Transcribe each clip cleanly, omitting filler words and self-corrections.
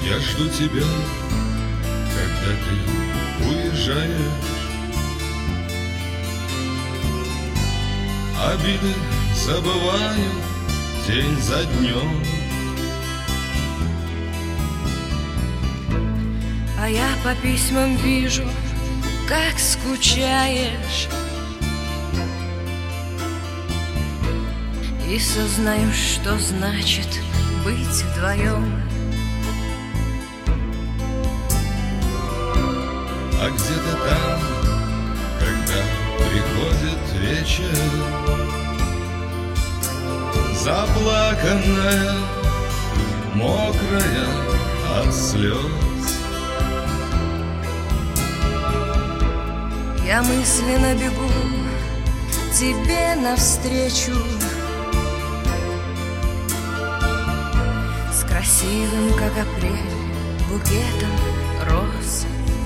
Я жду тебя, когда ты уезжаешь. Обиды забываю день за днем. А я по письмам вижу, как скучаешь, и сознаю, что значит быть вдвоем. А где-то там, когда приходит вечер, заплаканная, мокрая от слез, я мысленно бегу тебе навстречу с красивым, как апрель, букетом роз.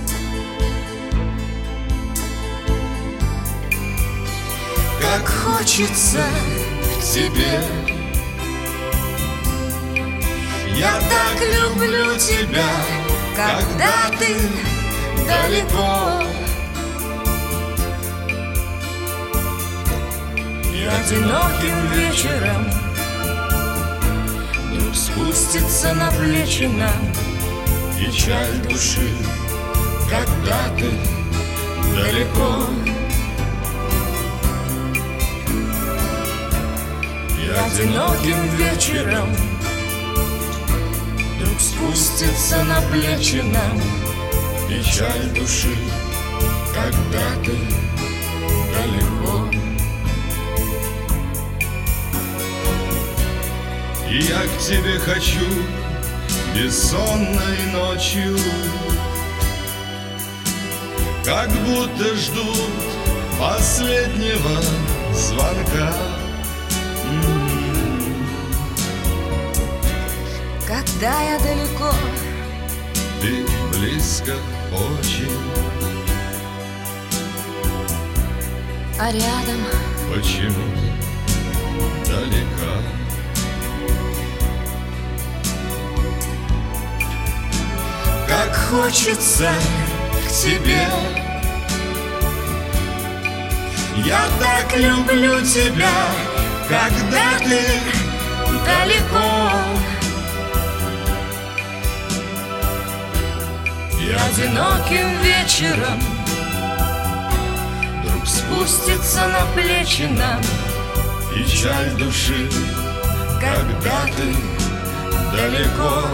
как хочется к тебе. Я так люблю тебя, когда ты далеко. И одиноким вечером вдруг спустится на плечи нам печаль души, когда ты далеко. И одиноким вечером вдруг спустится на плечи нам печаль души, когда ты далеко. И я к тебе хочу бессонной ночью, как будто ждут последнего звонка. когда я далеко, Ты близко очень, а рядом почему далека? Как хочется к тебе, я так люблю тебя, когда ты далеко. и одиноким вечером Вдруг спустится на плечи нам печаль души, когда ты далеко.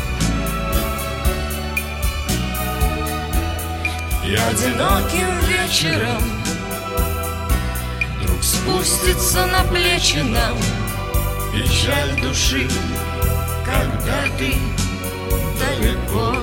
и одиноким вечером Вдруг спустится на плечи нам печаль души, когда ты далеко.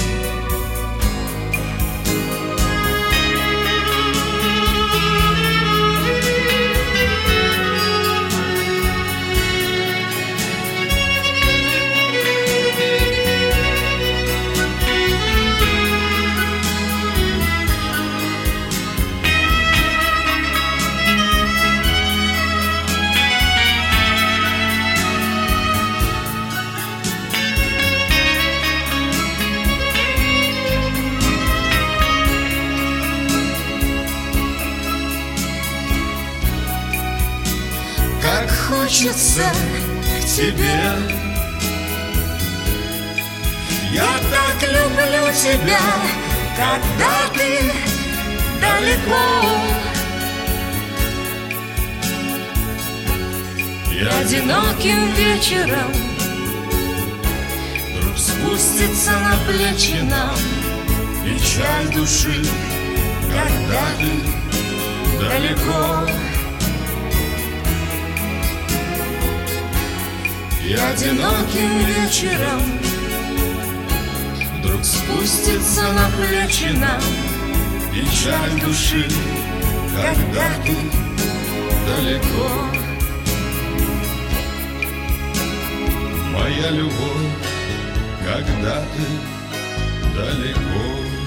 как Хочется к тебе, я так люблю тебя, когда ты далеко. И одиноким вечером вдруг спустится на плечи нам печаль души, когда ты далеко. И одиноким вечером вдруг спустится на плечи нам печаль души, когда ты далеко. Моя любовь, когда ты далеко.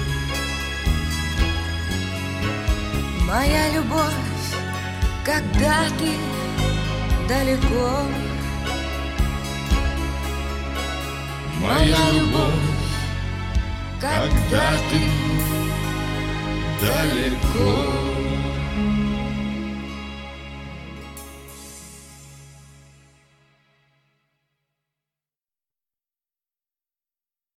моя любовь, когда ты далеко. Моя любовь, когда ты далеко.